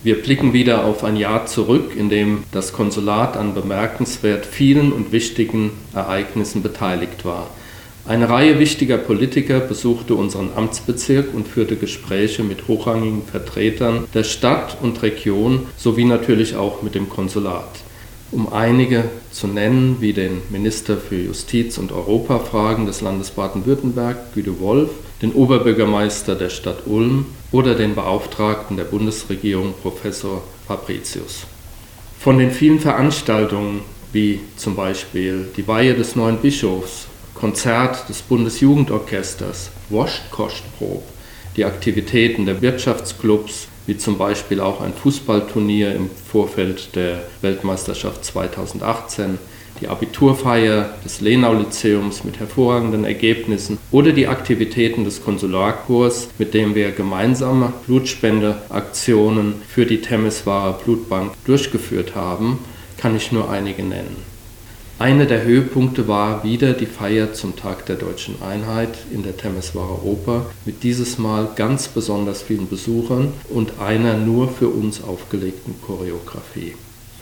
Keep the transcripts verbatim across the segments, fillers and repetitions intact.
Wir blicken wieder auf ein Jahr zurück, in dem das Konsulat an bemerkenswert vielen und wichtigen Ereignissen beteiligt war. Eine Reihe wichtiger Politiker besuchte unseren Amtsbezirk und führte Gespräche mit hochrangigen Vertretern der Stadt und Region sowie natürlich auch mit dem Konsulat. Um einige zu nennen, wie den Minister für Justiz und Europafragen des Landes Baden-Württemberg, Guido Wolf, den Oberbürgermeister der Stadt Ulm oder den Beauftragten der Bundesregierung, Professor Fabricius. Von den vielen Veranstaltungen, wie zum Beispiel die Weihe des neuen Bischofs, Konzert des Bundesjugendorchesters, Wurst-Kostprob, die Aktivitäten der Wirtschaftsclubs, wie zum Beispiel auch ein Fußballturnier im Vorfeld der Weltmeisterschaft zweitausendachtzehn, die Abiturfeier des Lenau-Lyzeums mit hervorragenden Ergebnissen oder die Aktivitäten des Konsularkorps, mit dem wir gemeinsame Blutspendeaktionen für die Temeswarer Blutbank durchgeführt haben, kann ich nur einige nennen. Einer der Höhepunkte war wieder die Feier zum Tag der Deutschen Einheit in der Temeswarer Oper mit dieses Mal ganz besonders vielen Besuchern und einer nur für uns aufgelegten Choreografie.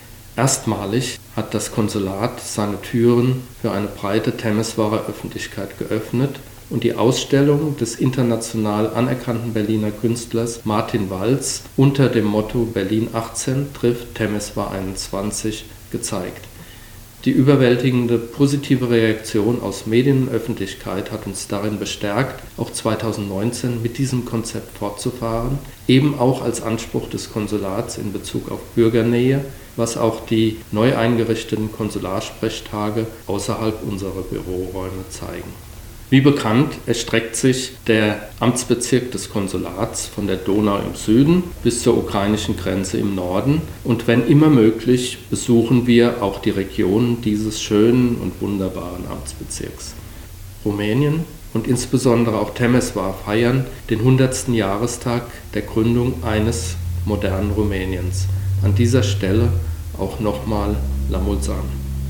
Erstmalig hat das Konsulat seine Türen für eine breite Temeswarer Öffentlichkeit geöffnet und die Ausstellung des international anerkannten Berliner Künstlers Martin Walz unter dem Motto Berlin achtzehn trifft Temeswar einundzwanzig gezeigt. Die überwältigende positive Reaktion aus Medien und Öffentlichkeit hat uns darin bestärkt, auch zweitausendneunzehn mit diesem Konzept fortzufahren, eben auch als Anspruch des Konsulats in Bezug auf Bürgernähe, was auch die neu eingerichteten Konsularsprechtage außerhalb unserer Büroräume zeigen. Wie bekannt erstreckt sich der Amtsbezirk des Konsulats von der Donau im Süden bis zur ukrainischen Grenze im Norden und wenn immer möglich besuchen wir auch die Regionen dieses schönen und wunderbaren Amtsbezirks. Rumänien und insbesondere auch Temeswar feiern den hundertsten Jahrestag der Gründung eines modernen Rumäniens. An dieser Stelle auch nochmal La Mulțumim.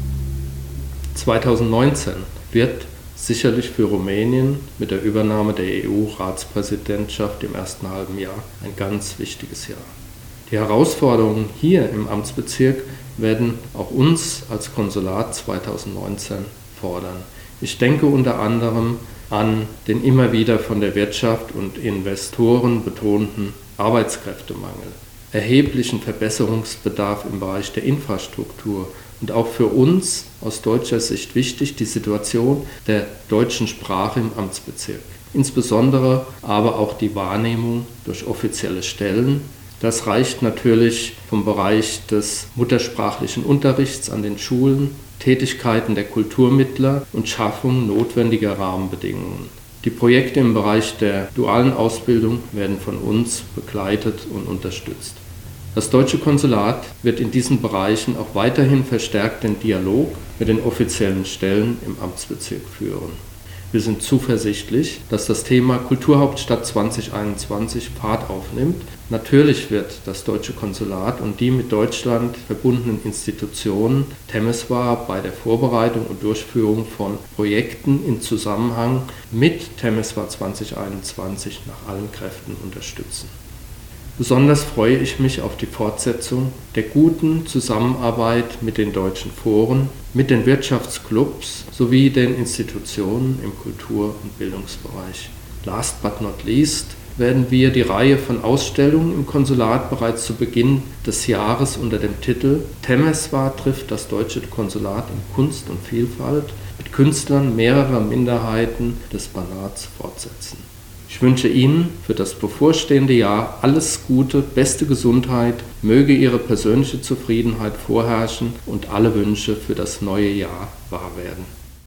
zweitausendneunzehn wird sicherlich für Rumänien mit der Übernahme der E U-Ratspräsidentschaft im ersten halben Jahr ein ganz wichtiges Jahr. Die Herausforderungen hier im Amtsbezirk werden auch uns als Konsulat zweitausendneunzehn fordern. Ich denke unter anderem an den immer wieder von der Wirtschaft und Investoren betonten Arbeitskräftemangel, erheblichen Verbesserungsbedarf im Bereich der Infrastruktur und auch für uns aus deutscher Sicht wichtig die Situation der deutschen Sprache im Amtsbezirk. Insbesondere aber auch die Wahrnehmung durch offizielle Stellen. Das reicht natürlich vom Bereich des muttersprachlichen Unterrichts an den Schulen, Tätigkeiten der Kulturmittler und Schaffung notwendiger Rahmenbedingungen. Die Projekte im Bereich der dualen Ausbildung werden von uns begleitet und unterstützt. Das deutsche Konsulat wird in diesen Bereichen auch weiterhin verstärkt den Dialog mit den offiziellen Stellen im Amtsbezirk führen. Wir sind zuversichtlich, dass das Thema Kulturhauptstadt zwanzig einundzwanzig Fahrt aufnimmt. Natürlich wird das deutsche Konsulat und die mit Deutschland verbundenen Institutionen Temeswar bei der Vorbereitung und Durchführung von Projekten in Zusammenhang mit Temeswar zwanzig einundzwanzig nach allen Kräften unterstützen. Besonders freue ich mich auf die Fortsetzung der guten Zusammenarbeit mit den deutschen Foren, mit den Wirtschaftsclubs sowie den Institutionen im Kultur- und Bildungsbereich. Last but not least werden wir die Reihe von Ausstellungen im Konsulat bereits zu Beginn des Jahres unter dem Titel Temeswar trifft das deutsche Konsulat in Kunst und Vielfalt mit Künstlern mehrerer Minderheiten des Banats fortsetzen. Ich wünsche Ihnen für das bevorstehende Jahr alles Gute, beste Gesundheit, möge Ihre persönliche Zufriedenheit vorherrschen und alle Wünsche für das neue Jahr wahr werden.